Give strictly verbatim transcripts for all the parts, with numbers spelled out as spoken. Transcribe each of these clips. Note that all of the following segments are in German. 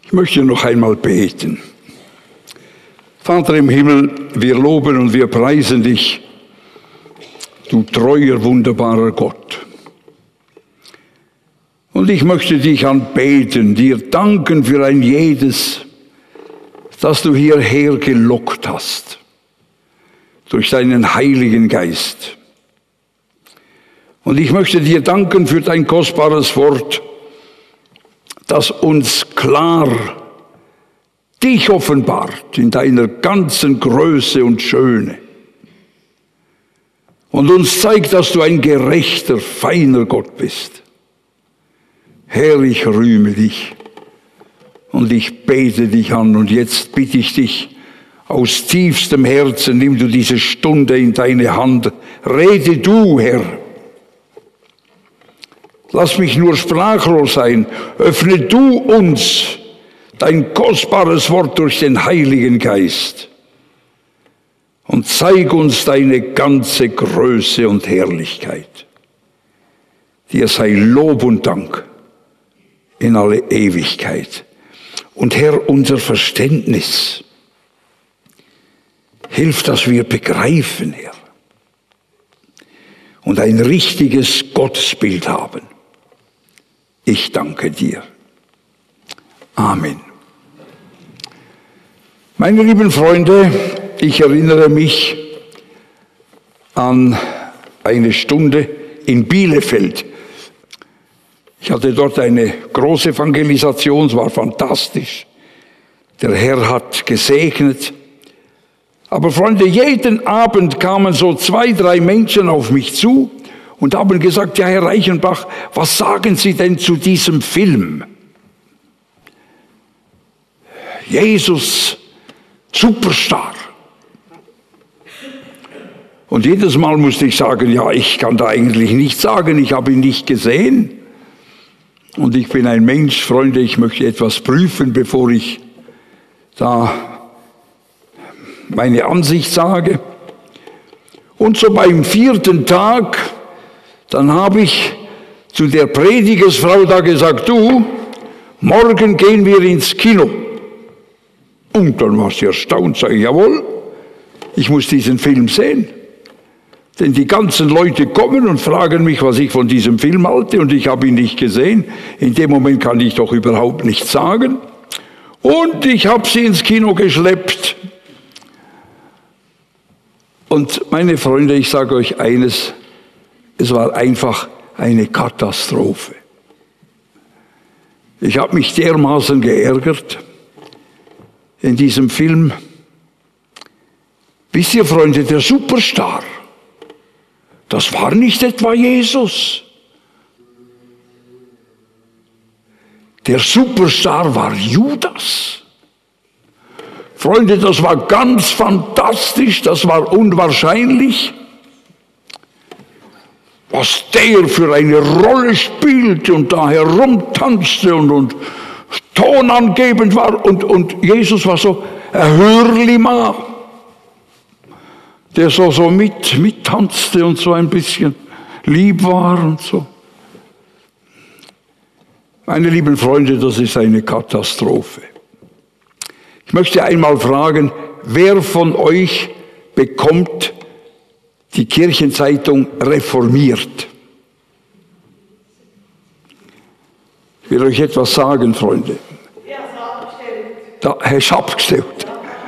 Ich möchte noch einmal beten. Vater im Himmel, wir loben und wir preisen dich, du treuer, wunderbarer Gott. Und ich möchte dich anbeten, dir danken für ein jedes, das du hierher gelockt hast, durch deinen Heiligen Geist. Und ich möchte dir danken für dein kostbares Wort, das uns klar dich offenbart in deiner ganzen Größe und Schöne. Und uns zeigt, dass du ein gerechter, feiner Gott bist. Herr, ich rühme dich und ich bete dich an. Und jetzt bitte ich dich aus tiefstem Herzen, nimm du diese Stunde in deine Hand. Rede du, Herr. Lass mich nur sprachlos sein. Öffne du uns dein kostbares Wort durch den Heiligen Geist und zeig uns deine ganze Größe und Herrlichkeit. Dir sei Lob und Dank in alle Ewigkeit. Und Herr, unser Verständnis, hilf, dass wir begreifen, Herr, und ein richtiges Gottesbild haben. Ich danke dir. Amen. Meine lieben Freunde, ich erinnere mich an eine Stunde in Bielefeld. Ich hatte dort eine große Evangelisation, es war fantastisch. Der Herr hat gesegnet. Aber Freunde, jeden Abend kamen so zwei, drei Menschen auf mich zu und haben gesagt, ja, Herr Reichenbach, was sagen Sie denn zu diesem Film? Jesus, Superstar. Und jedes Mal musste ich sagen, ja, ich kann da eigentlich nichts sagen, ich habe ihn nicht gesehen. Und ich bin ein Mensch, Freunde, ich möchte etwas prüfen, bevor ich da meine Ansicht sage. Und so beim vierten Tag, dann habe ich zu der Predigersfrau da gesagt, du, morgen gehen wir ins Kino. Und dann war sie erstaunt, sage ich, jawohl, ich muss diesen Film sehen. Denn die ganzen Leute kommen und fragen mich, was ich von diesem Film halte, und ich habe ihn nicht gesehen. In dem Moment kann ich doch überhaupt nichts sagen. Und ich habe sie ins Kino geschleppt. Und meine Freunde, ich sage euch eines, es war einfach eine Katastrophe. Ich habe mich dermaßen geärgert in diesem Film. Wisst ihr, Freunde, der Superstar, das war nicht etwa Jesus. Der Superstar war Judas. Freunde, das war ganz fantastisch, das war unwahrscheinlich, was der für eine Rolle spielte und da herumtanzte und, und tonangebend war. Und, und Jesus war so ein Hörlima, der so, so mit, mittanzte und so ein bisschen lieb war und so. Meine lieben Freunde, das ist eine Katastrophe. Ich möchte einmal fragen, wer von euch bekommt die Kirchenzeitung Reformiert? Ich will euch etwas sagen, Freunde. Da, er ist abgestellt.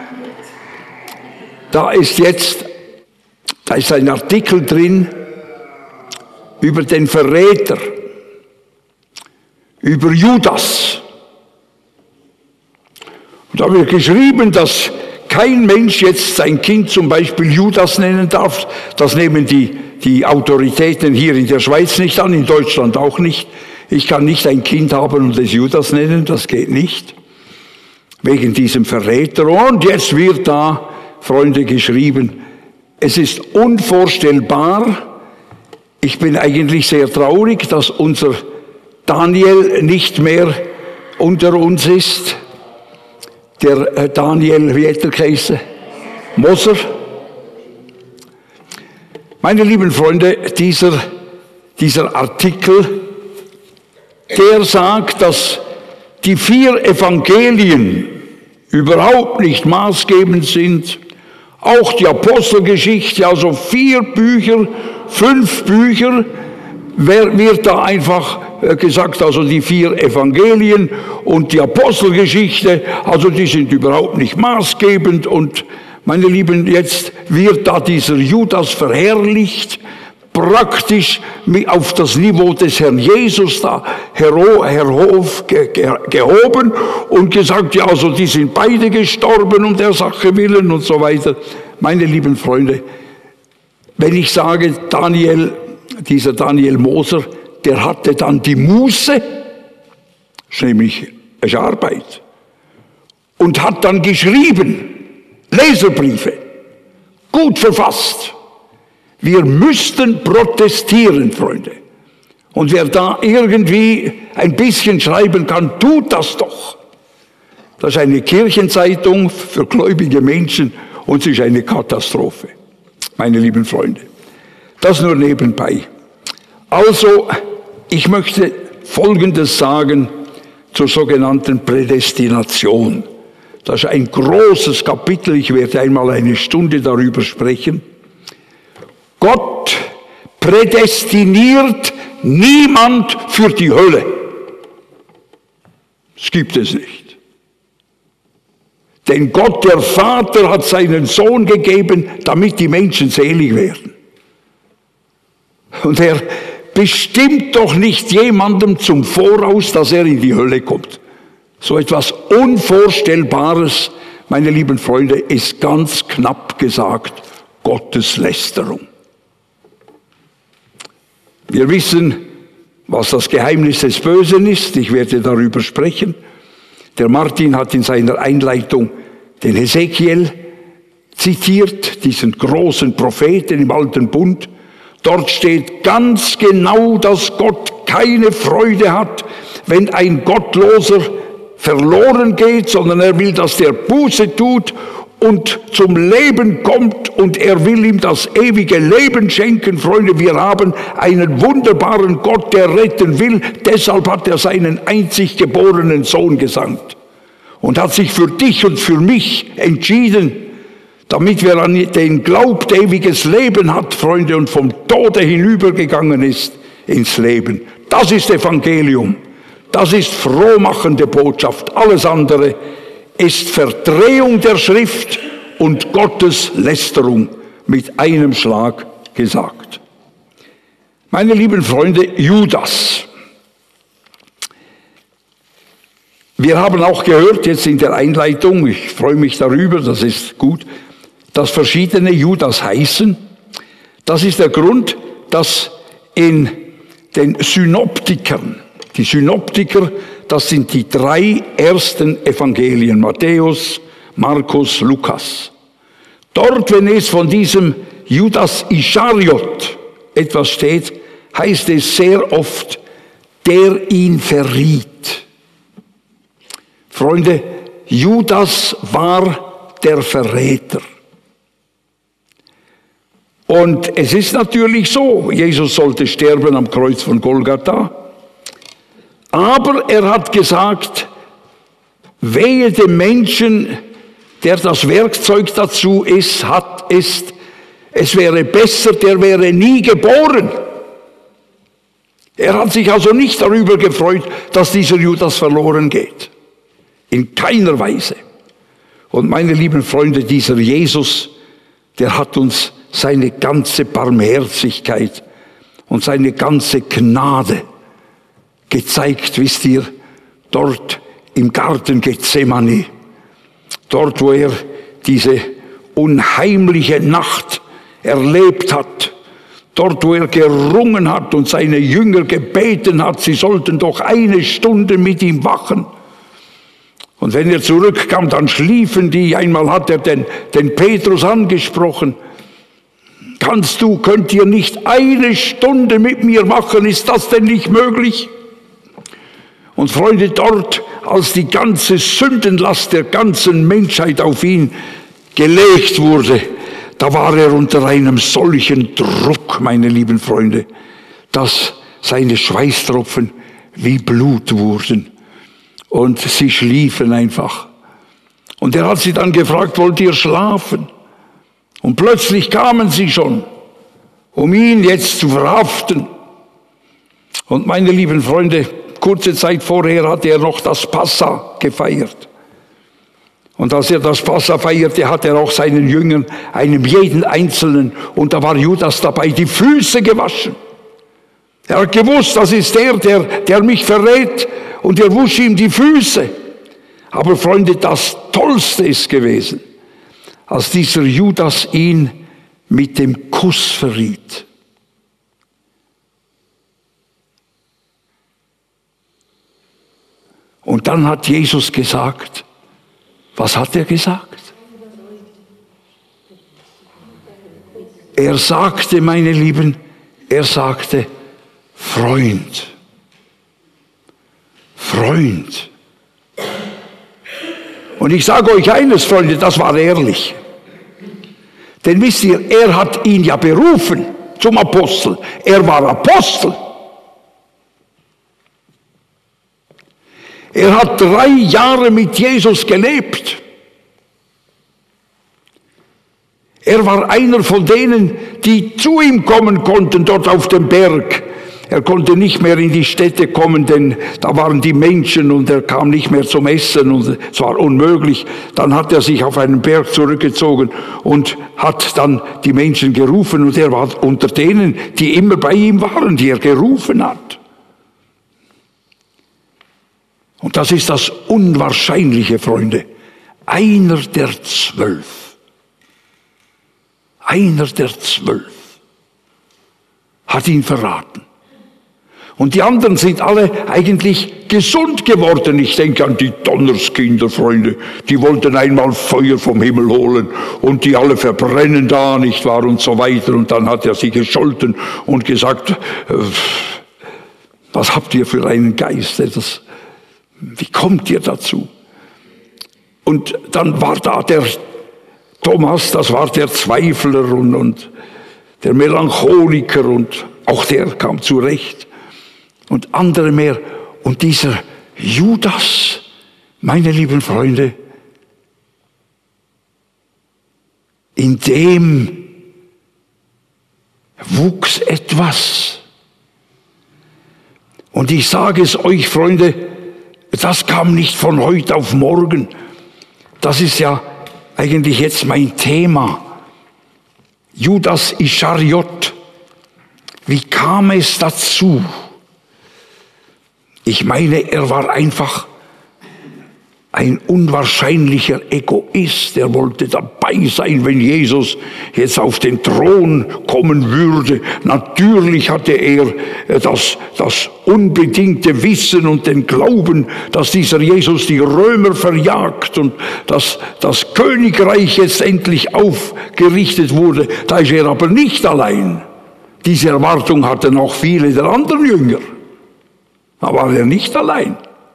Da ist jetzt, da ist ein Artikel drin über den Verräter, über Judas. Und da wird geschrieben, dass kein Mensch jetzt sein Kind zum Beispiel Judas nennen darf. Das nehmen die, die Autoritäten hier in der Schweiz nicht an, in Deutschland auch nicht. Ich kann nicht ein Kind haben und es Judas nennen, das geht nicht. Wegen diesem Verräter. Und jetzt wird da, Freunde, geschrieben, es ist unvorstellbar. Ich bin eigentlich sehr traurig, dass unser Daniel nicht mehr unter uns ist. Der Daniel, wie hat er geheißen? Moser. Meine lieben Freunde, dieser, dieser Artikel, der sagt, dass die vier Evangelien überhaupt nicht maßgebend sind, auch die Apostelgeschichte, also vier Bücher, fünf Bücher, wird da einfach gesagt, also die vier Evangelien und die Apostelgeschichte, also die sind überhaupt nicht maßgebend. Und meine Lieben, jetzt wird da dieser Judas verherrlicht, praktisch auf das Niveau des Herrn Jesus da herhof, gehoben und gesagt, ja, also die sind beide gestorben um der Sache willen und so weiter. Meine lieben Freunde, wenn ich sage, Daniel, dieser Daniel Moser, der hatte dann die Muße, das ist nämlich eine Arbeit, und hat dann geschrieben, Leserbriefe, gut verfasst. Wir müssten protestieren, Freunde. Und wer da irgendwie ein bisschen schreiben kann, tut das doch. Das ist eine Kirchenzeitung für gläubige Menschen und es ist eine Katastrophe, meine lieben Freunde. Das nur nebenbei. Also, ich möchte Folgendes sagen zur sogenannten Prädestination. Das ist ein großes Kapitel, ich werde einmal eine Stunde darüber sprechen. Gott prädestiniert niemand für die Hölle. Das gibt es nicht. Denn Gott, der Vater, hat seinen Sohn gegeben, damit die Menschen selig werden. Und er bestimmt doch nicht jemandem zum Voraus, dass er in die Hölle kommt. So etwas Unvorstellbares, meine lieben Freunde, ist ganz knapp gesagt Gotteslästerung. Wir wissen, was das Geheimnis des Bösen ist. Ich werde darüber sprechen. Der Martin hat in seiner Einleitung den Hesekiel zitiert, diesen großen Propheten im Alten Bund. Dort steht ganz genau, dass Gott keine Freude hat, wenn ein Gottloser verloren geht, sondern er will, dass der Buße tut und zum Leben kommt und er will ihm das ewige Leben schenken. Freunde, wir haben einen wunderbaren Gott, der retten will. Deshalb hat er seinen einzig geborenen Sohn gesandt und hat sich für dich und für mich entschieden, damit wer an den glaubt, ewiges Leben hat, Freunde, und vom Tode hinübergegangen ist ins Leben. Das ist Evangelium. Das ist frohmachende Botschaft. Alles andere ist Verdrehung der Schrift und Gottes Lästerung mit einem Schlag gesagt. Meine lieben Freunde, Judas. Wir haben auch gehört, jetzt in der Einleitung, ich freue mich darüber, das ist gut, dass verschiedene Judas heißen. Das ist der Grund, dass in den Synoptikern, die Synoptiker, das sind die drei ersten Evangelien, Matthäus, Markus, Lukas. Dort, wenn es von diesem Judas Ischariot etwas steht, heißt es sehr oft, der ihn verriet. Freunde, Judas war der Verräter. Und es ist natürlich so, Jesus sollte sterben am Kreuz von Golgatha. Aber er hat gesagt, wehe dem Menschen, der das Werkzeug dazu ist, hat, ist, es wäre besser, der wäre nie geboren. Er hat sich also nicht darüber gefreut, dass dieser Judas verloren geht. In keiner Weise. Und meine lieben Freunde, dieser Jesus, der hat uns seine ganze Barmherzigkeit und seine ganze Gnade gezeigt, wisst ihr, dort im Garten Gethsemane, dort, wo er diese unheimliche Nacht erlebt hat, dort, wo er gerungen hat und seine Jünger gebeten hat, sie sollten doch eine Stunde mit ihm wachen. Und wenn er zurückkam, dann schliefen die. Einmal hat er den, den Petrus angesprochen. Kannst du, könnt ihr nicht eine Stunde mit mir wachen? Ist das denn nicht möglich? Und Freunde, dort, als die ganze Sündenlast der ganzen Menschheit auf ihn gelegt wurde, da war er unter einem solchen Druck, meine lieben Freunde, dass seine Schweißtropfen wie Blut wurden. Und sie schliefen einfach. Und er hat sie dann gefragt, wollt ihr schlafen? Und plötzlich kamen sie schon, um ihn jetzt zu verhaften. Und meine lieben Freunde, kurze Zeit vorher hatte er noch das Passa gefeiert. Und als er das Passa feierte, hat er auch seinen Jüngern, einem jeden Einzelnen, und da war Judas dabei, die Füße gewaschen. Er hat gewusst, das ist der, der, der mich verrät, und er wusch ihm die Füße. Aber Freunde, das Tollste ist gewesen, als dieser Judas ihn mit dem Kuss verriet. Und dann hat Jesus gesagt, was hat er gesagt? Er sagte, meine Lieben, er sagte, Freund, Freund. Und ich sage euch eines, Freunde, das war ehrlich. Denn wisst ihr, er hat ihn ja berufen zum Apostel. Er war Apostel. Er hat drei Jahre mit Jesus gelebt. Er war einer von denen, die zu ihm kommen konnten, dort auf dem Berg. Er konnte nicht mehr in die Städte kommen, denn da waren die Menschen und er kam nicht mehr zum Essen und es war unmöglich. Dann hat er sich auf einen Berg zurückgezogen und hat dann die Menschen gerufen und er war unter denen, die immer bei ihm waren, die er gerufen hat. Und das ist das Unwahrscheinliche, Freunde. Einer der zwölf, einer der zwölf hat ihn verraten. Und die anderen sind alle eigentlich gesund geworden. Ich denke an die Donnerskinder, Freunde. Die wollten einmal Feuer vom Himmel holen und die alle verbrennen da, nicht wahr, und so weiter. Und dann hat er sie gescholten und gesagt, was habt ihr für einen Geist? Das, wie kommt ihr dazu? Und dann war da der Thomas, das war der Zweifler und, und der Melancholiker und auch der kam zurecht. Und andere mehr. Und dieser Judas, meine lieben Freunde, in dem wuchs etwas. Und ich sage es euch, Freunde, das kam nicht von heute auf morgen. Das ist ja eigentlich jetzt mein Thema. Judas Ischariot. Wie kam es dazu? Ich meine, er war einfach ein unwahrscheinlicher Egoist. Er wollte dabei sein, wenn Jesus jetzt auf den Thron kommen würde. Natürlich hatte er das, das unbedingte Wissen und den Glauben, dass dieser Jesus die Römer verjagt und dass das Königreich jetzt endlich aufgerichtet wurde. Da ist er aber nicht allein. Diese Erwartung hatten auch viele der anderen Jünger. Da war er nicht allein.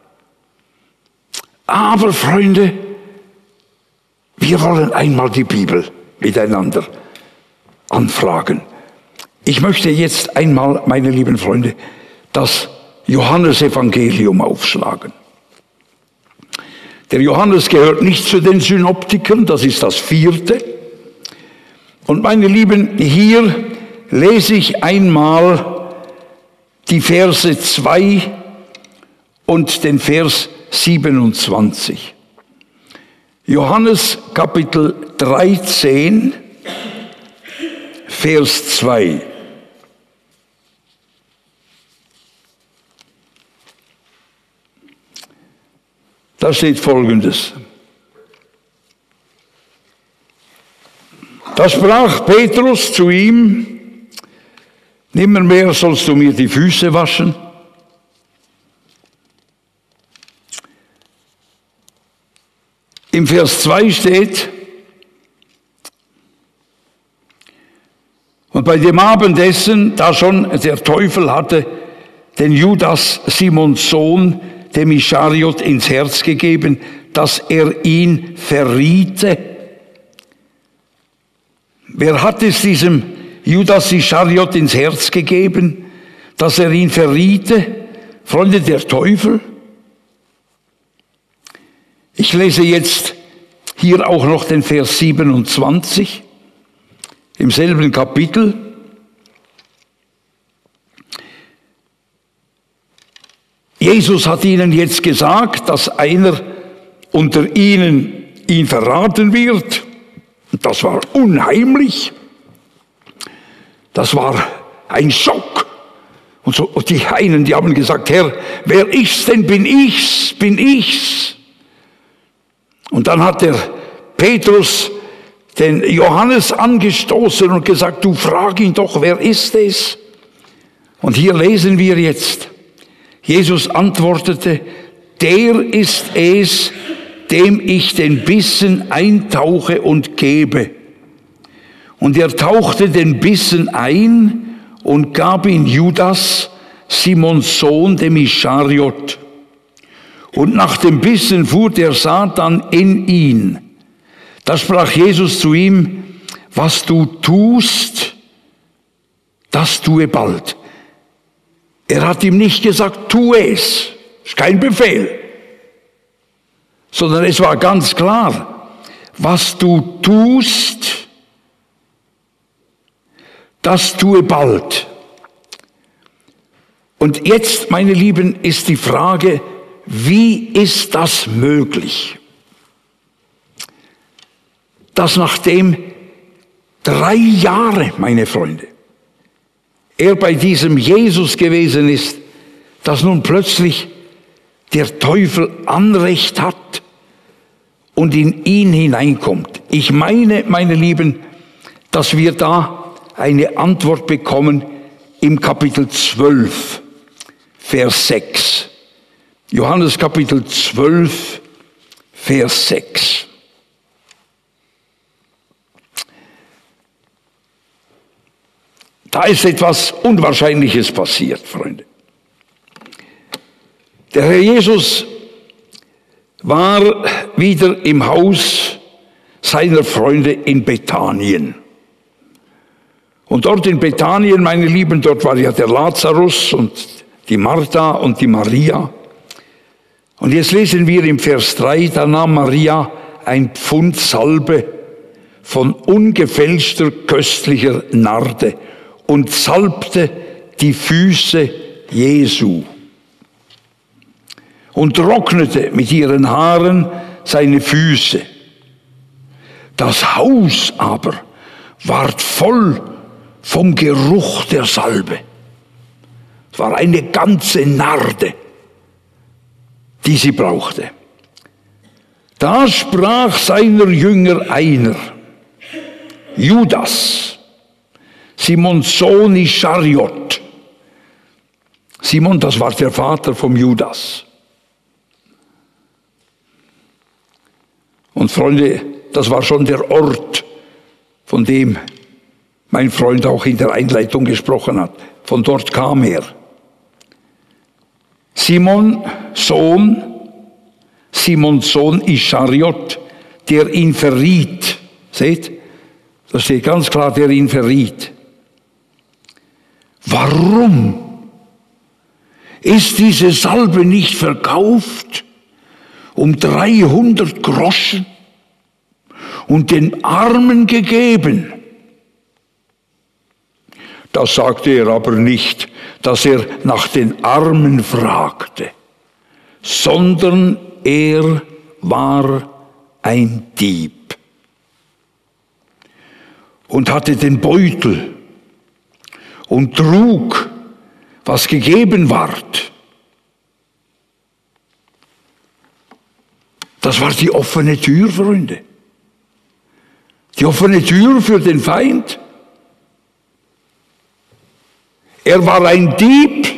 Aber Freunde, wir wollen einmal die Bibel miteinander anfragen. Ich möchte jetzt einmal, meine lieben Freunde, das Johannesevangelium aufschlagen. Der Johannes gehört nicht zu den Synoptikern, das ist das vierte. Und meine Lieben, hier lese ich einmal die Verse zwei und den Vers siebenundzwanzig. Johannes Kapitel dreizehn, Vers zwei. Da steht Folgendes. Da sprach Petrus zu ihm, nimmermehr sollst du mir die Füße waschen. Im Vers zwei steht, und bei dem Abendessen, da schon der Teufel hatte den Judas, Simons Sohn, dem Ischariot, ins Herz gegeben, dass er ihn verriete. Wer hat es diesem Judas Ischariot ins Herz gegeben, dass er ihn verriete? Freunde, der Teufel. lese jetzt hier auch noch den Vers siebenundzwanzig im selben Kapitel. Jesus hat ihnen jetzt gesagt, dass einer unter ihnen ihn verraten wird. Das war unheimlich. Das war ein Schock. Und, so, und die einen, die haben gesagt, Herr, wer ist's denn? Bin ich's? Bin ich's? Und dann hat der Petrus den Johannes angestoßen und gesagt, du frag ihn doch, wer ist es? Und hier lesen wir jetzt, Jesus antwortete, der ist es, dem ich den Bissen eintauche und gebe. Und er tauchte den Bissen ein und gab ihn Judas, Simons Sohn, dem Ischariot. Und nach dem Bissen fuhr der Satan in ihn. Da sprach Jesus zu ihm, was du tust, das tue bald. Er hat ihm nicht gesagt, tu es. Das ist kein Befehl. Sondern es war ganz klar, was du tust, das tue bald. Und jetzt, meine Lieben, ist die Frage, wie ist das möglich? Dass nachdem drei Jahre, meine Freunde, er bei diesem Jesus gewesen ist, dass nun plötzlich der Teufel Anrecht hat und in ihn hineinkommt. Ich meine, meine Lieben, dass wir da eine Antwort bekommen im Kapitel zwölf, Vers sechs. Johannes Kapitel zwölf, Vers sechs. Da ist etwas Unwahrscheinliches passiert, Freunde. Der Herr Jesus war wieder im Haus seiner Freunde in Bethanien. Und dort in Bethanien, meine Lieben, dort war ja der Lazarus und die Martha und die Maria. Und jetzt lesen wir im Vers drei, da nahm Maria ein Pfund Salbe von ungefälschter, köstlicher Narde und salbte die Füße Jesu und trocknete mit ihren Haaren seine Füße. Das Haus aber ward voll vom Geruch der Salbe. Es war eine ganze Narde, die sie brauchte. Da sprach seiner Jünger einer, Judas, Simons Sohn Ischariot. Simon, das war der Vater vom Judas. Und Freunde, das war schon der Ort, von dem mein Freund auch in der Einleitung gesprochen hat. Von dort kam er. Simon, Sohn, Simons Sohn Ischariot, der ihn verriet. Seht, da steht ganz klar, der ihn verriet. Warum ist diese Salbe nicht verkauft um dreihundert Groschen und den Armen gegeben? Das sagte er aber nicht, dass er nach den Armen fragte, sondern er war ein Dieb und hatte den Beutel und trug, was gegeben ward. Das war die offene Tür, Freunde. Die offene Tür für den Feind. Er war ein Dieb.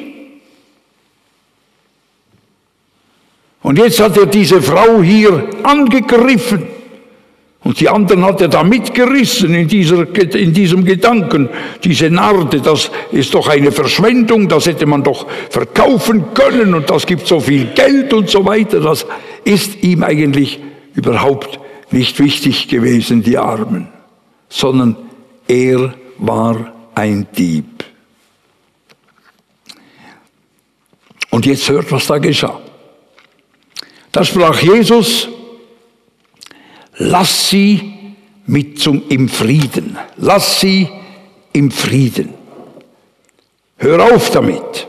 Und jetzt hat er diese Frau hier angegriffen. Und die anderen hat er da mitgerissen in, dieser, in diesem Gedanken. Diese Narde, das ist doch eine Verschwendung, das hätte man doch verkaufen können und das gibt so viel Geld und so weiter. Das ist ihm eigentlich überhaupt nicht wichtig gewesen, die Armen, sondern er war ein Dieb. Und jetzt hört, was da geschah. Da sprach Jesus lass sie mit zum, im Frieden. Lass sie im Frieden. Hör auf damit.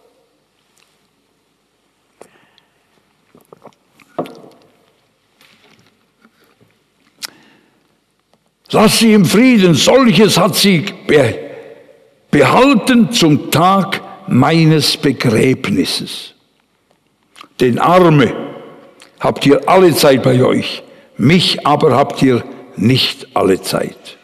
Lass sie im Frieden. Solches hat sie be behalten zum Tag meines Begräbnisses. Den Arme habt ihr alle Zeit bei euch, mich aber habt ihr nicht alle Zeit.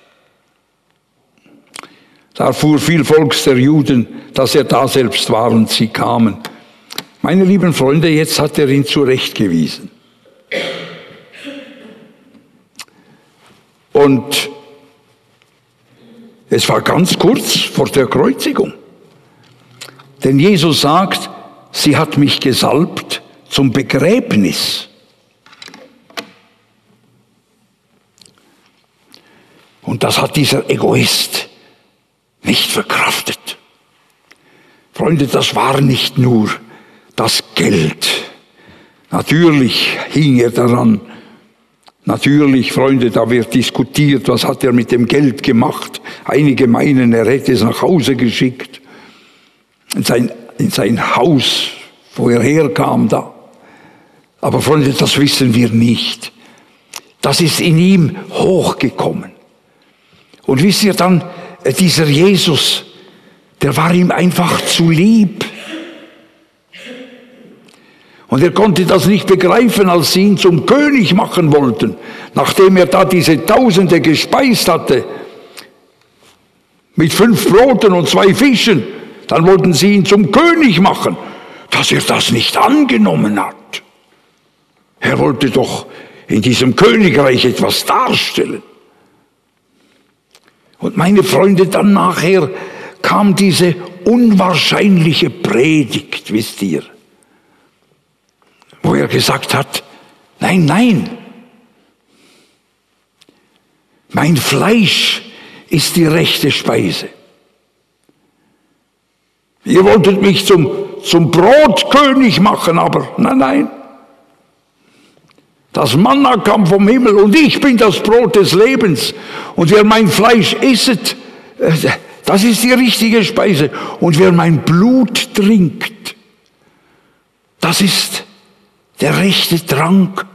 Da erfuhr viel Volks der Juden, dass er da selbst war und sie kamen. Meine lieben Freunde, jetzt hat er ihn zurechtgewiesen. Und es war ganz kurz vor der Kreuzigung. Denn Jesus sagt, sie hat mich gesalbt zum Begräbnis. Und das hat dieser Egoist nicht verkraftet. Freunde, das war nicht nur das Geld. Natürlich hing er daran. Natürlich, Freunde, da wird diskutiert, was hat er mit dem Geld gemacht. Einige meinen, er hätte es nach Hause geschickt. In sein, in sein Haus, wo er herkam da. Aber Freunde, das wissen wir nicht. Das ist in ihm hochgekommen. Und wisst ihr dann, dieser Jesus, der war ihm einfach zu lieb. Und er konnte das nicht begreifen, als sie ihn zum König machen wollten, nachdem er da diese Tausende gespeist hatte, mit fünf Broten und zwei Fischen, dann wollten sie ihn zum König machen, dass er das nicht angenommen hat. Er wollte doch in diesem Königreich etwas darstellen. Und meine Freunde, dann nachher kam diese unwahrscheinliche Predigt, wisst ihr, wo er gesagt hat, nein, nein, mein Fleisch ist die rechte Speise. Ihr wolltet mich zum, zum Brotkönig machen, aber nein, nein. Das Manna kam vom Himmel und ich bin das Brot des Lebens. Und wer mein Fleisch isset, das ist die richtige Speise. Und wer mein Blut trinkt, das ist der rechte Trank.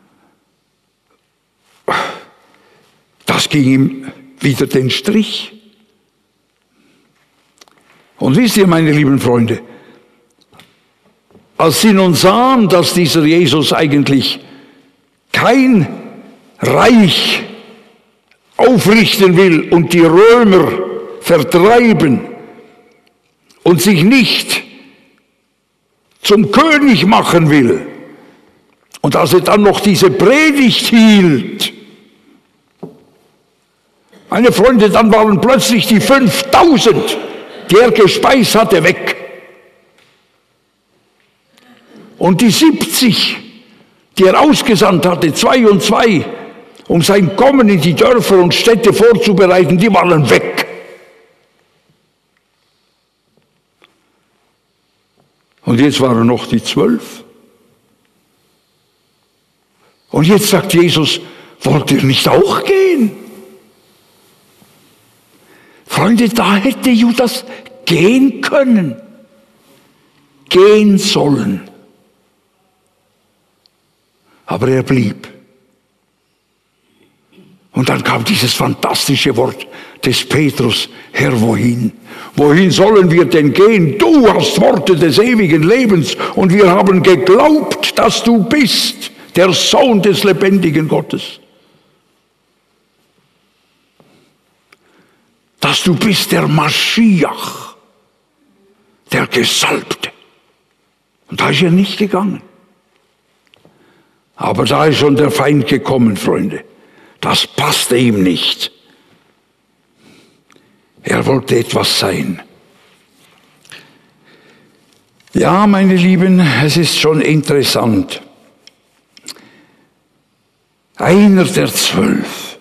Das ging ihm wieder den Strich. Und wisst ihr, meine lieben Freunde, als sie nun sahen, dass dieser Jesus eigentlich kein Reich aufrichten will und die Römer vertreiben und sich nicht zum König machen will, und als er dann noch diese Predigt hielt, meine Freunde, dann waren plötzlich die fünftausend, die er gespeist hatte, weg. Und die siebzig, die er ausgesandt hatte, zwei und zwei, um sein Kommen in die Dörfer und Städte vorzubereiten, die waren weg. Und jetzt waren noch die zwölf. Und jetzt sagt Jesus, wollt ihr nicht auch gehen? Freunde, da hätte Judas gehen können, gehen sollen. Aber er blieb. Und dann kam dieses fantastische Wort des Petrus, Herr, wohin? Wohin sollen wir denn gehen? Du hast Worte des ewigen Lebens und wir haben geglaubt, dass du bist der Sohn des lebendigen Gottes. Dass du bist der Maschiach, der Gesalbte. Und da ist er nicht gegangen. Aber da ist schon der Feind gekommen, Freunde. Das passte ihm nicht. Er wollte etwas sein. Ja, meine Lieben, es ist schon interessant. Einer der zwölf.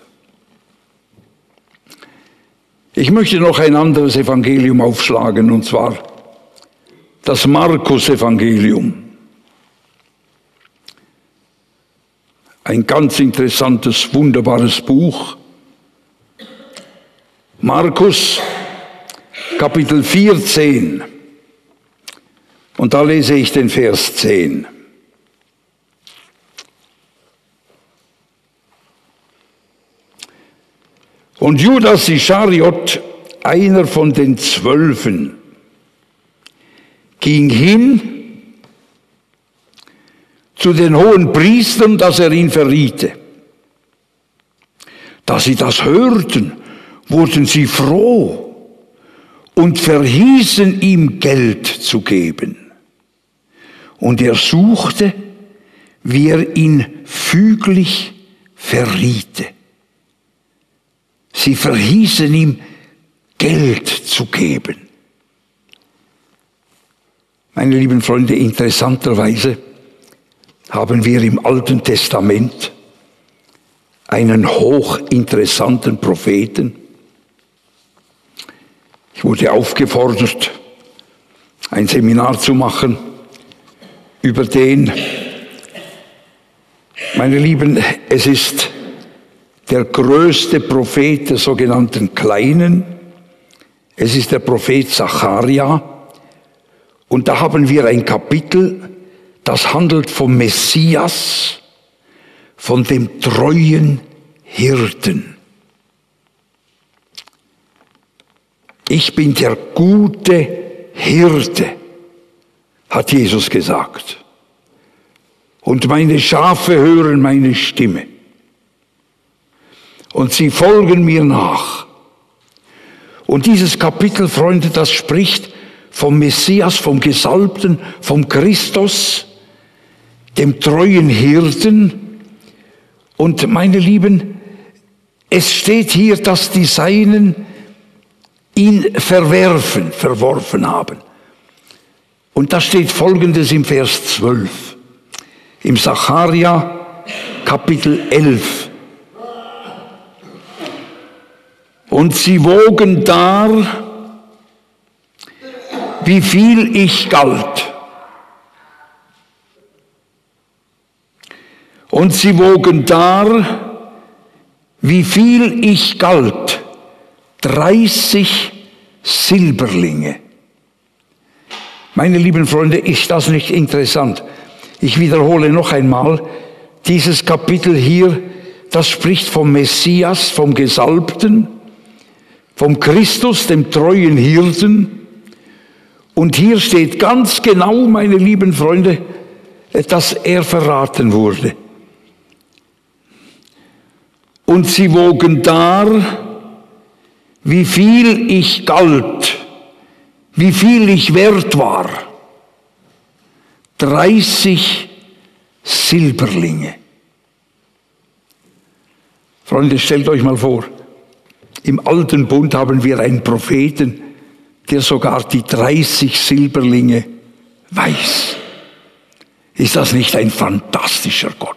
Ich möchte noch ein anderes Evangelium aufschlagen, und zwar das Markus-Evangelium. Ein ganz interessantes, wunderbares Buch. Markus, Kapitel vierzehn. Und da lese ich den Vers zehn. Und Judas Ischariot, einer von den Zwölfen, ging hin zu den hohen Priestern, dass er ihn verriete. Da sie das hörten, wurden sie froh und verhießen ihm Geld zu geben. Und er suchte, wie er ihn füglich verriete. Sie verhießen ihm Geld zu geben. Meine lieben Freunde, interessanterweise haben wir im Alten Testament einen hochinteressanten Propheten. Ich wurde aufgefordert, ein Seminar zu machen über den. Meine Lieben, es ist der größte Prophet der sogenannten Kleinen. Es ist der Prophet Zacharia. Und da haben wir ein Kapitel, das handelt vom Messias, von dem treuen Hirten. Ich bin der gute Hirte, hat Jesus gesagt. Und meine Schafe hören meine Stimme. Und sie folgen mir nach. Und dieses Kapitel, Freunde, das spricht vom Messias, vom Gesalbten, vom Christus, dem treuen Hirten. Und meine Lieben, es steht hier, dass die Seinen ihn verwerfen, verworfen haben. Und da steht Folgendes im Vers zwölf, im Zacharia Kapitel elf. Und sie wogen dar, wie viel ich galt. Und sie wogen dar, wie viel ich galt. dreißig Silberlinge. Meine lieben Freunde, ist das nicht interessant? Ich wiederhole noch einmal, dieses Kapitel hier, das spricht vom Messias, vom Gesalbten, vom Christus, dem treuen Hirten. Und hier steht ganz genau, meine lieben Freunde, dass er verraten wurde. Und sie wogen dar, wie viel ich galt, wie viel ich wert war. dreißig Silberlinge. Freunde, stellt euch mal vor, im Alten Bund haben wir einen Propheten, der sogar die dreißig Silberlinge weiß. Ist das nicht ein fantastischer Gott?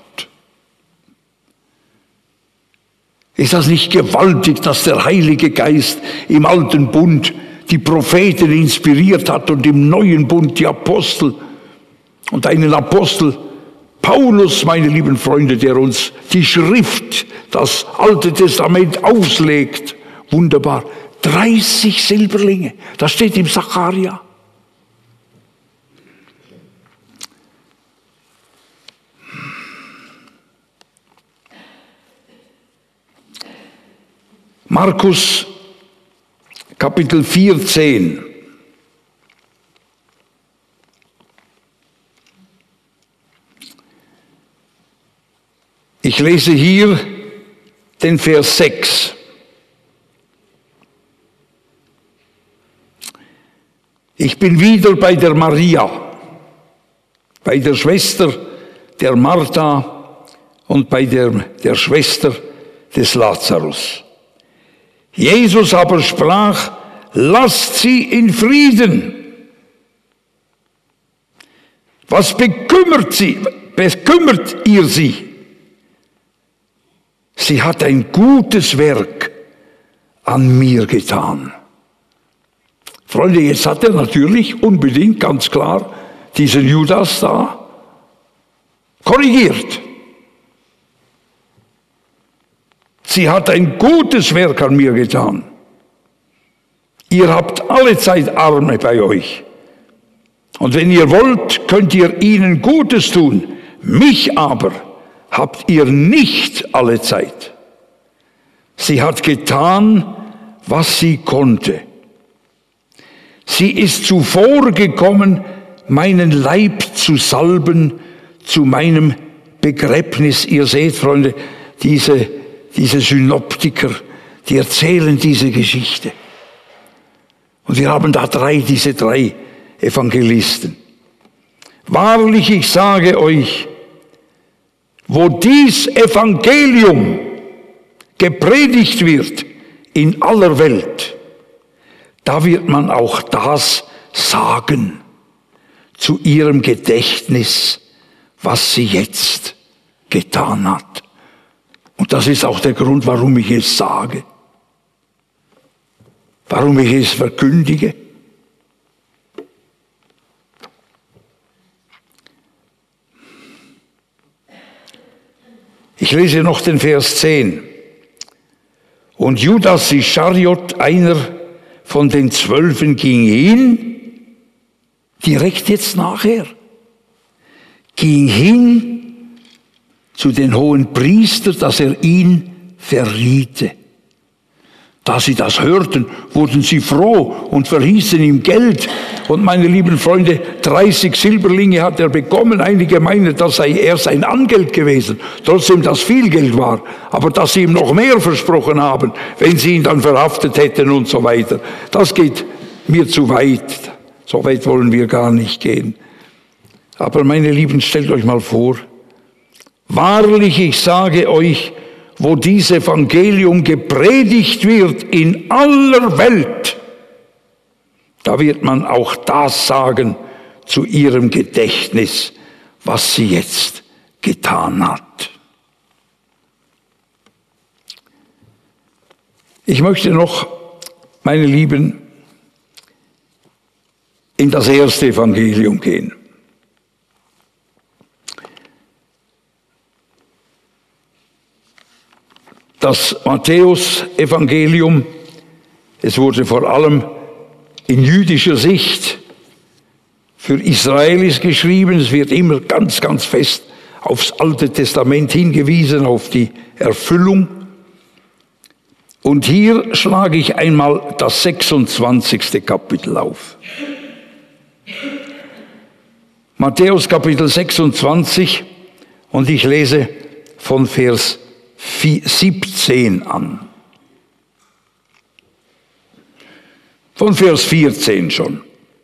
Ist das nicht gewaltig, dass der Heilige Geist im Alten Bund die Propheten inspiriert hat und im Neuen Bund die Apostel und einen Apostel Paulus, meine lieben Freunde, der uns die Schrift, das Alte Testament auslegt. Wunderbar. dreißig Silberlinge. Das steht im Zacharia. Markus Kapitel vierzehn. Ich lese hier den Vers sechs. Ich bin wieder bei der Maria, bei der Schwester der Martha und bei der, der Schwester des Lazarus. Jesus aber sprach, lasst sie in Frieden. Was bekümmert sie, bekümmert ihr sie? Sie hat ein gutes Werk an mir getan. Freunde, jetzt hat er natürlich unbedingt, ganz klar, diesen Judas da korrigiert. Sie hat ein gutes Werk an mir getan. Ihr habt allezeit Arme bei euch. Und wenn ihr wollt, könnt ihr ihnen Gutes tun. Mich aber habt ihr nicht allezeit. Sie hat getan, was sie konnte. Sie ist zuvor gekommen, meinen Leib zu salben zu meinem Begräbnis. Ihr seht, Freunde, diese, diese Synoptiker, die erzählen diese Geschichte. Und wir haben da drei, diese drei Evangelisten. Wahrlich, ich sage euch, wo dies Evangelium gepredigt wird in aller Welt, da wird man auch das sagen zu ihrem Gedächtnis, was sie jetzt getan hat. Und das ist auch der Grund, warum ich es sage, warum ich es verkündige. Ich lese noch den Vers zehn. Und Judas Ischariot, einer von den Zwölfen, ging hin, direkt jetzt nachher, ging hin zu den hohen Priestern, dass er ihn verriete. Da sie das hörten, wurden sie froh und verhießen ihm Geld. Und meine lieben Freunde, dreißig Silberlinge hat er bekommen. Einige meinen, das sei eher sein Angeld gewesen. Trotzdem, das viel Geld war. Aber dass sie ihm noch mehr versprochen haben, wenn sie ihn dann verhaftet hätten und so weiter. Das geht mir zu weit. So weit wollen wir gar nicht gehen. Aber meine Lieben, stellt euch mal vor, wahrlich, ich sage euch, wo dieses Evangelium gepredigt wird in aller Welt, da wird man auch das sagen zu ihrem Gedächtnis, was sie jetzt getan hat. Ich möchte noch, meine Lieben, in das erste Evangelium gehen. Das Matthäus-Evangelium, es wurde vor allem in jüdischer Sicht für Israelis geschrieben. Es wird immer ganz, ganz fest aufs Alte Testament hingewiesen, auf die Erfüllung. Und hier schlage ich einmal das sechsundzwanzigste Kapitel auf. Matthäus Kapitel sechsundzwanzig, und ich lese von Vers siebzehn an. Von Vers vierzehn schon.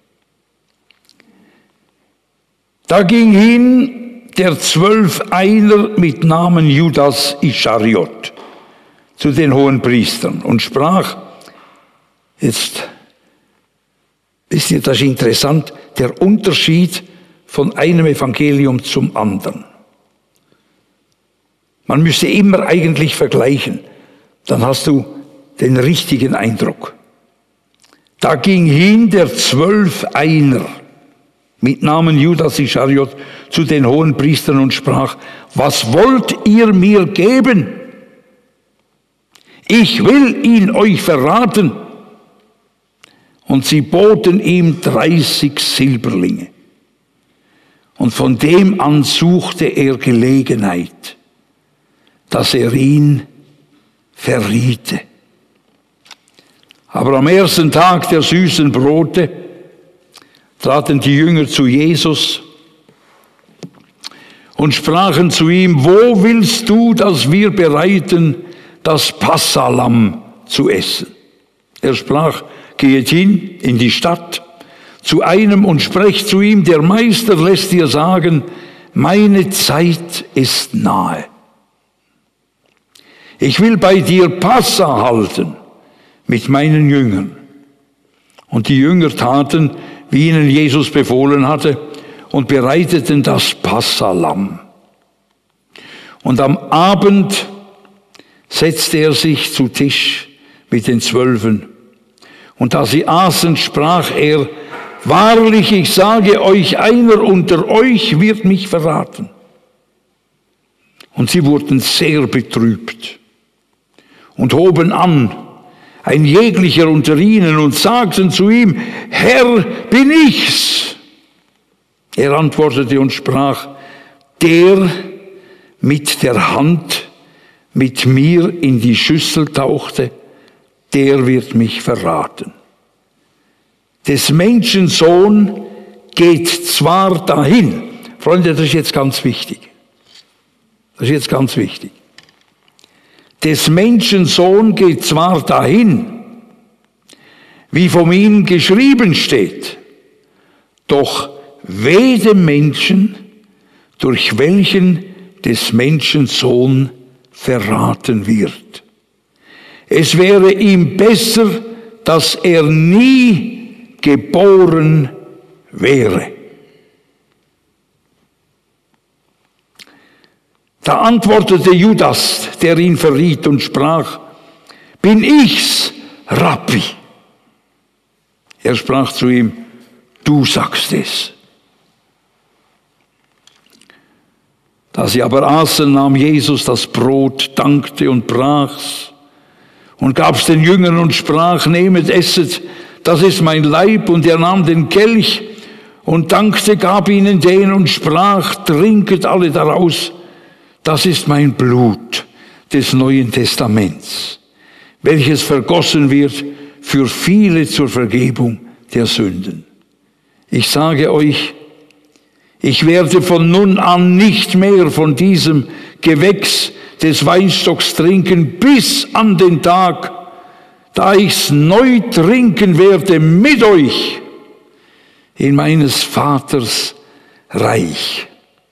Da ging hin der Zwölf einer mit Namen Judas Ischariot zu den hohen Priestern und sprach, jetzt wisst ihr, das ist interessant, der Unterschied von einem Evangelium zum anderen. Man müsste immer eigentlich vergleichen, dann hast du den richtigen Eindruck. Da ging hin der Zwölf einer mit Namen Judas Ischariot zu den hohen Priestern und sprach, was wollt ihr mir geben? Ich will ihn euch verraten. Und sie boten ihm dreißig Silberlinge. Und von dem an suchte er Gelegenheit, dass er ihn verriete. Aber am ersten Tag der süßen Brote traten die Jünger zu Jesus und sprachen zu ihm, wo willst du, dass wir bereiten, das Passalamm zu essen? Er sprach, geht hin in die Stadt zu einem und sprecht zu ihm, der Meister lässt dir sagen, meine Zeit ist nahe. Ich will bei dir Passa halten mit meinen Jüngern. Und die Jünger taten, wie ihnen Jesus befohlen hatte, und bereiteten das Passalamm. Und am Abend setzte er sich zu Tisch mit den Zwölfen. Und da sie aßen, sprach er, wahrlich, ich sage euch, einer unter euch wird mich verraten. Und sie wurden sehr betrübt. und hoben an, ein jeglicher unter ihnen, und sagten zu ihm, Herr, bin ich's? Er antwortete und sprach, der mit der Hand mit mir in die Schüssel tauchte, der wird mich verraten. Des Menschen Sohn geht zwar dahin. Freunde, das ist jetzt ganz wichtig. Das ist jetzt ganz wichtig. Des Menschen Sohn geht zwar dahin, wie von ihm geschrieben steht, doch weh dem Menschen, durch welchen des Menschen Sohn verraten wird. Es wäre ihm besser, dass er nie geboren wäre. Da antwortete Judas, der ihn verriet, und sprach, bin ich's, Rabbi? Er sprach zu ihm, du sagst es. Da sie aber aßen, nahm Jesus das Brot, dankte und brach's und gab's den Jüngern und sprach, nehmet, esset, das ist mein Leib. Und er nahm den Kelch und dankte, gab ihnen den und sprach, trinket alle daraus, das ist mein Blut des Neuen Testaments, welches vergossen wird für viele zur Vergebung der Sünden. Ich sage euch, ich werde von nun an nicht mehr von diesem Gewächs des Weinstocks trinken, bis an den Tag, da ich's neu trinken werde mit euch in meines Vaters Reich.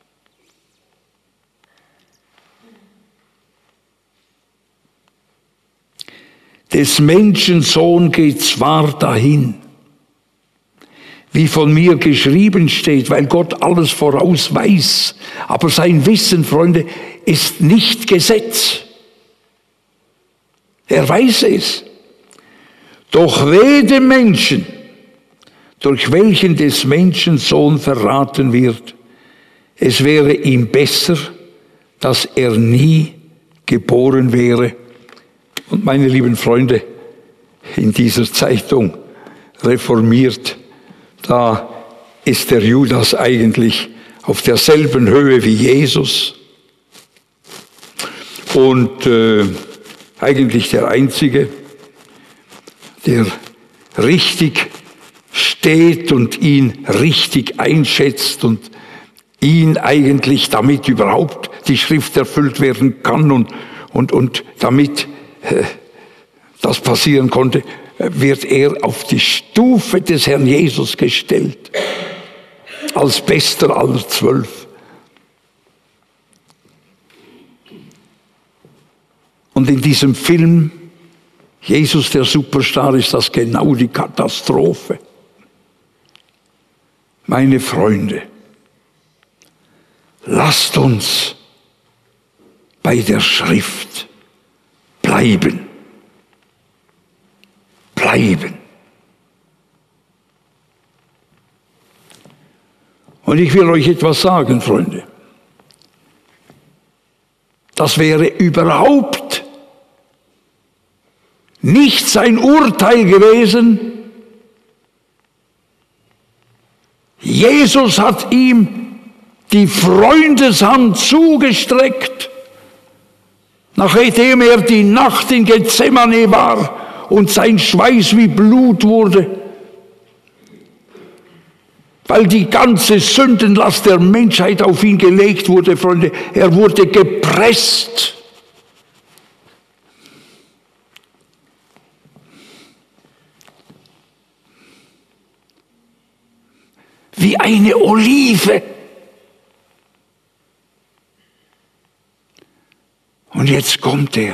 Des Menschen Sohn geht zwar dahin, wie von mir geschrieben steht, weil Gott alles voraus weiß. Aber sein Wissen, Freunde, ist nicht Gesetz. Er weiß es. Doch weh dem Menschen, durch welchen des Menschen Sohn verraten wird. Es wäre ihm besser, dass er nie geboren wäre. Und meine lieben Freunde, in dieser Zeitung reformiert, da ist der Judas eigentlich auf derselben Höhe wie Jesus und äh, eigentlich der Einzige, der richtig steht und ihn richtig einschätzt und ihn eigentlich damit überhaupt die Schrift erfüllt werden kann und, und, und damit äh, das passieren konnte, wird er auf die Stufe des Herrn Jesus gestellt, als bester aller zwölf. Und in diesem Film, Jesus der Superstar, ist das genau die Katastrophe. Meine Freunde, lasst uns bei der Schrift bleiben. Bleiben. Und ich will euch etwas sagen, Freunde. Das wäre überhaupt nicht sein Urteil gewesen. Jesus hat ihm die Freundeshand zugestreckt, nachdem er die Nacht in Gethsemane war und sein Schweiß wie Blut wurde, weil die ganze Sündenlast der Menschheit auf ihn gelegt wurde, Freunde. Er wurde gepresst. Wie eine Olive. Und jetzt kommt er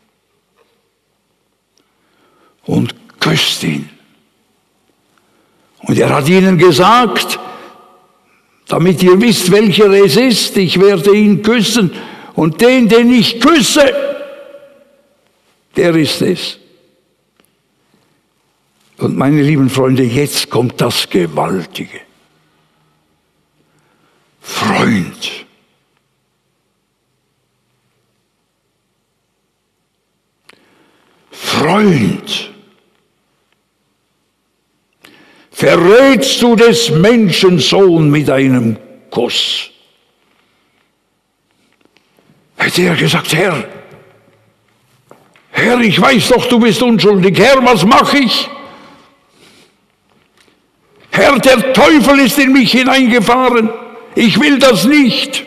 und küsst ihn. Und er hat ihnen gesagt, damit ihr wisst, welcher es ist, ich werde ihn küssen. Und den, den ich küsse, der ist es. Und meine lieben Freunde, jetzt kommt das Gewaltige. Freund. Freund, verrätst du des Menschensohn mit einem Kuss? Hätte er gesagt, Herr, Herr, ich weiß doch, du bist unschuldig. Herr, was mache ich? Herr, der Teufel ist in mich hineingefahren. Ich will das nicht.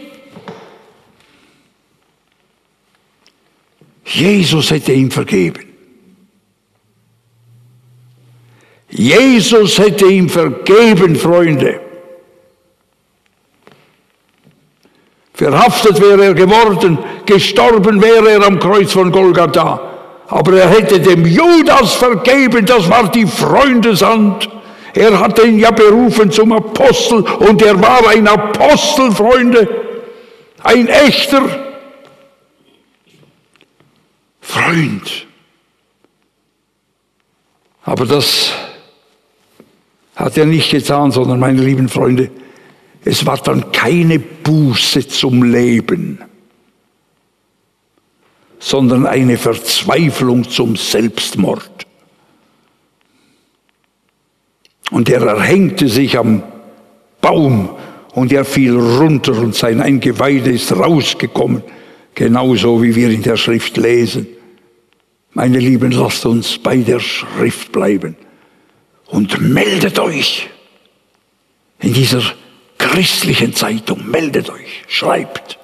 Jesus hätte ihm vergeben. Jesus hätte ihm vergeben, Freunde. Verhaftet wäre er geworden, gestorben wäre er am Kreuz von Golgatha. Aber er hätte dem Judas vergeben, das war die Freundeshand. Er hatte ihn ja berufen zum Apostel und er war ein Apostel, Freunde, ein echter Freund. Aber das hat er nicht getan, sondern, meine lieben Freunde, es war dann keine Buße zum Leben, sondern eine Verzweiflung zum Selbstmord. Und er erhängte sich am Baum und er fiel runter und sein Eingeweide ist rausgekommen, genauso wie wir in der Schrift lesen. Meine Lieben, lasst uns bei der Schrift bleiben und meldet euch in dieser christlichen Zeitung, meldet euch, schreibt.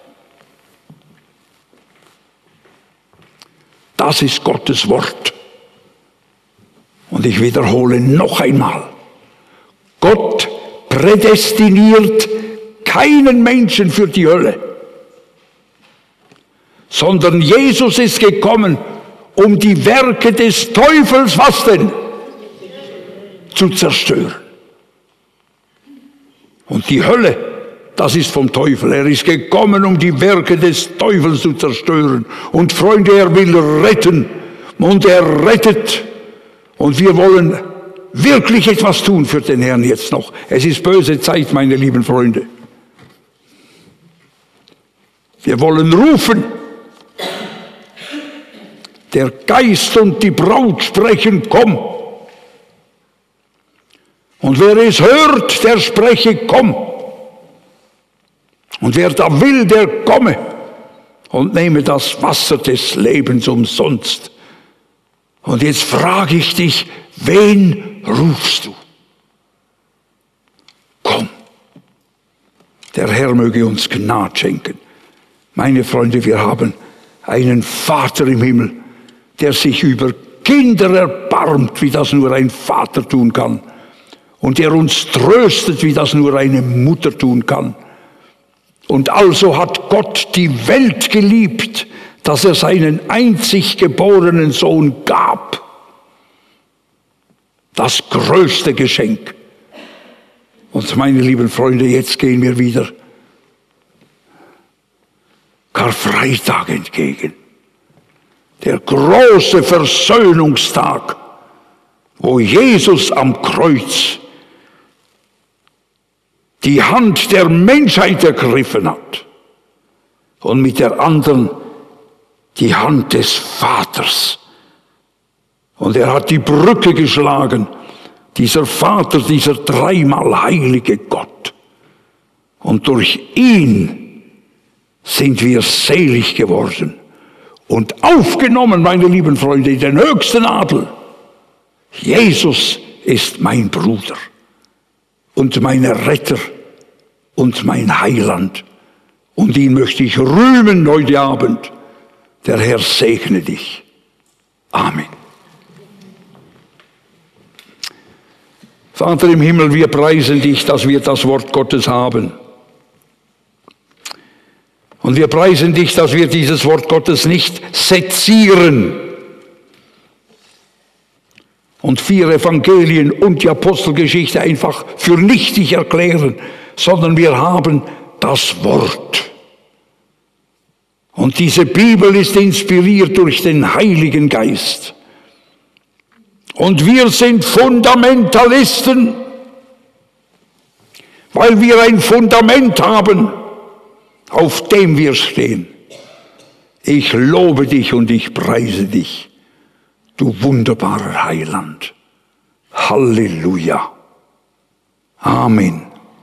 Das ist Gottes Wort. Und ich wiederhole noch einmal, Gott prädestiniert keinen Menschen für die Hölle, sondern Jesus ist gekommen, um die Werke des Teufels, was denn? Zu zerstören. Und die Hölle, das ist vom Teufel. Er ist gekommen, um die Werke des Teufels zu zerstören. Und Freunde, er will retten. Und er rettet. Und wir wollen wirklich etwas tun für den Herrn jetzt noch. Es ist böse Zeit, meine lieben Freunde. Wir wollen rufen. Der Geist und die Braut sprechen, komm. Und wer es hört, der spreche, komm. Und wer da will, der komme und nehme das Wasser des Lebens umsonst. Und jetzt frage ich dich, wen rufst du? Komm. Der Herr möge uns Gnade schenken. Meine Freunde, wir haben einen Vater im Himmel, der sich über Kinder erbarmt, wie das nur ein Vater tun kann. Und der uns tröstet, wie das nur eine Mutter tun kann. Und also hat Gott die Welt geliebt, dass er seinen einzig geborenen Sohn gab. Das größte Geschenk. Und meine lieben Freunde, jetzt gehen wir wieder Karfreitag entgegen. Der große Versöhnungstag, wo Jesus am Kreuz die Hand der Menschheit ergriffen hat und mit der anderen die Hand des Vaters. Und er hat die Brücke geschlagen, dieser Vater, dieser dreimal heilige Gott. Und durch ihn sind wir selig geworden und aufgenommen, meine lieben Freunde, in den höchsten Adel. Jesus ist mein Bruder und mein Retter und mein Heiland. Und ihn möchte ich rühmen heute Abend. Der Herr segne dich. Amen. Vater im Himmel, wir preisen dich, dass wir das Wort Gottes haben. Und wir preisen dich, dass wir dieses Wort Gottes nicht sezieren und vier Evangelien und die Apostelgeschichte einfach für nichtig erklären, sondern wir haben das Wort. Und diese Bibel ist inspiriert durch den Heiligen Geist. Und wir sind Fundamentalisten, weil wir ein Fundament haben, auf dem wir stehen. Ich lobe dich und ich preise dich. du wunderbarer Heiland. Halleluja. Amen.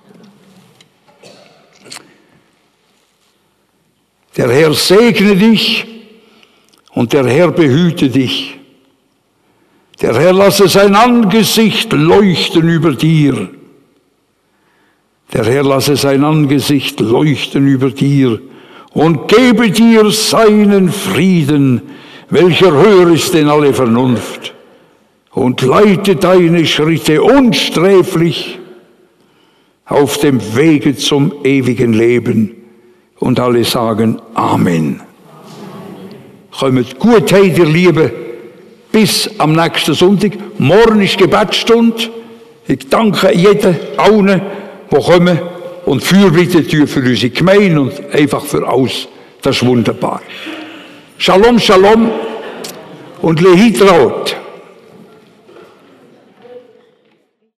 Der Herr segne dich und der Herr behüte dich. Der Herr lasse sein Angesicht leuchten über dir. Der Herr lasse sein Angesicht leuchten über dir und gebe dir seinen Frieden, welcher höher ist denn alle Vernunft, und leite deine Schritte unsträflich auf dem Wege zum ewigen Leben. Und alle sagen Amen. Kommt gut heim, ihr Lieben, bis am nächsten Sonntag. Morgen ist Gebetsstunde. Ich danke jedem, allen, die kommen und Fürbitte tun für unsere Gemeinde und einfach für alles. Das ist wunderbar. Shalom, Shalom und Lehitraut.